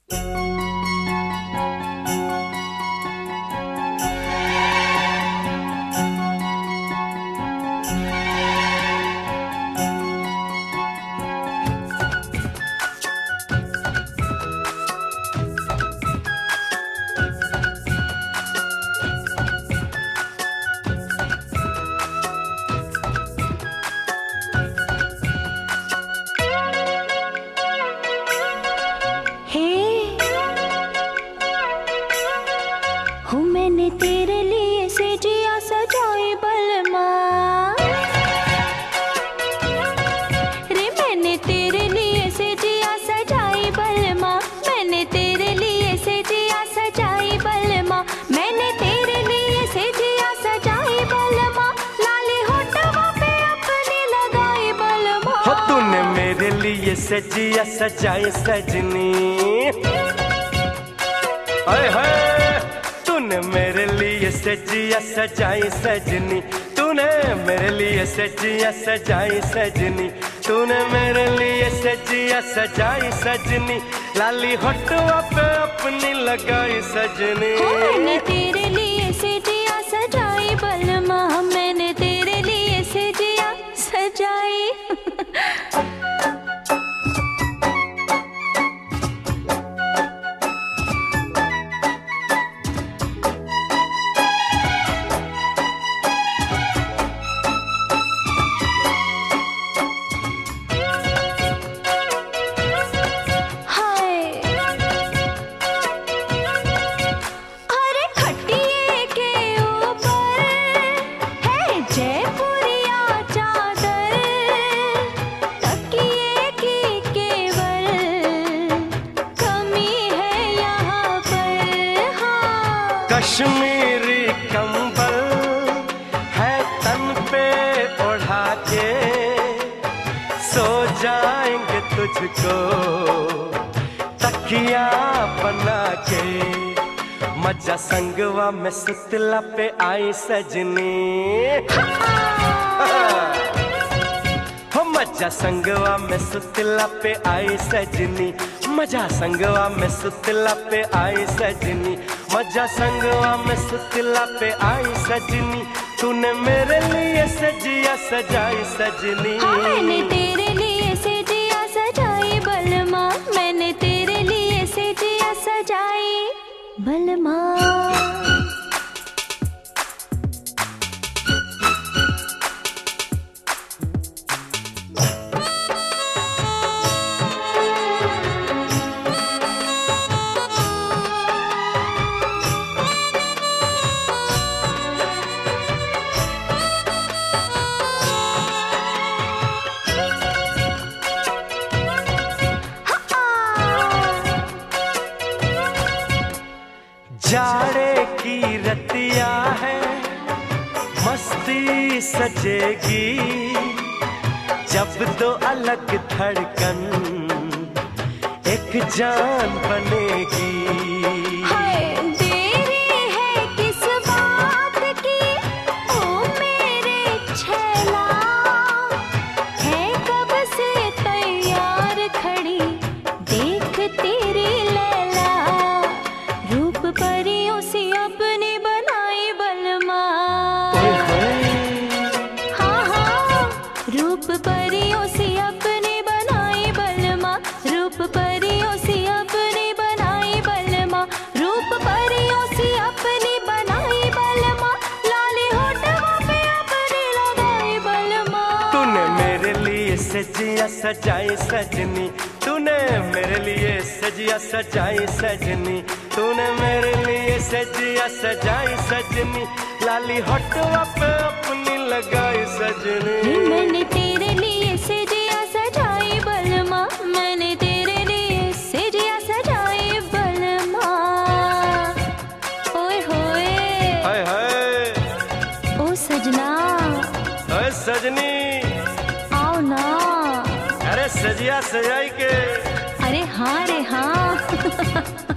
हूँ मैंने तेरे लिए सेजिया सजाई बलमा रे, मैंने तेरे लिए सेजिया सजाई बलमा, मैंने तेरे लिए सेजिया सजाई बलमा, मैंने तेरे लिए सेजिया सजाई बलमा, लाली होठों पे अपनी लगाई बलमा। हो तूने मेरे लिए सेजिया सजाई सजनी, हाय हाय तूने मेरे लिए सेजिया सजाई सजनी, तूने मेरे लिए सेजिया सजाई सजनी, तूने मेरे लिए सेजिया सजाई सजनी, लाली होठों पे अपनी लगाई सजनी। मैंने तेरे लिए सेजिया सजाई बलमा, मैंने तेरे लिए सेजिया सजाई। कश्मीरी कंबल है तन पे ओढ़ा के, सो जाएंगे तुझको तकिया बना के, मजा संगवा में सुतला पे आई सजनी, हो मजा संगवा में सुतला पे आई सजनी, मजा संगवा में सुतला पे आई सजनी, मजा संगवा में सुतला पे आई सजनी, तूने मेरे लिए सजिया सजाई सजनी। हाँ, मैंने तेरे लिए सजिया सजाई बलमा, मैंने तेरे लिए सजिया सजाई बलमा। जाड़े की रतिया है मस्ती सजेगी, जब दो अलग धड़कन एक जान बनेगी। रूप परियों से अपने बनाई बलमा, रूप परियों से अपने बनाई बलमा, रूप परियों से अपनी बनाई बलमा, लाली होठों पे अपनी लगाई बलमा। तूने मेरे लिए सजिया सजाई सजनी, तूने मेरे लिए सजिया सजाई सजनी, तूने मेरे लिए सजिया सजाई सजनी, लाली होठों पे अपनी लगाई सजनी। मैंने तेरे लिए सजिया सजाई बलमा, मैंने तेरे लिए सजिया सजाई बलमा। ओए होए हाय हाय ओ सजना, ओए सजनी आओ ना। अरे सजिया सजाई के, अरे हाँ रे हाँ।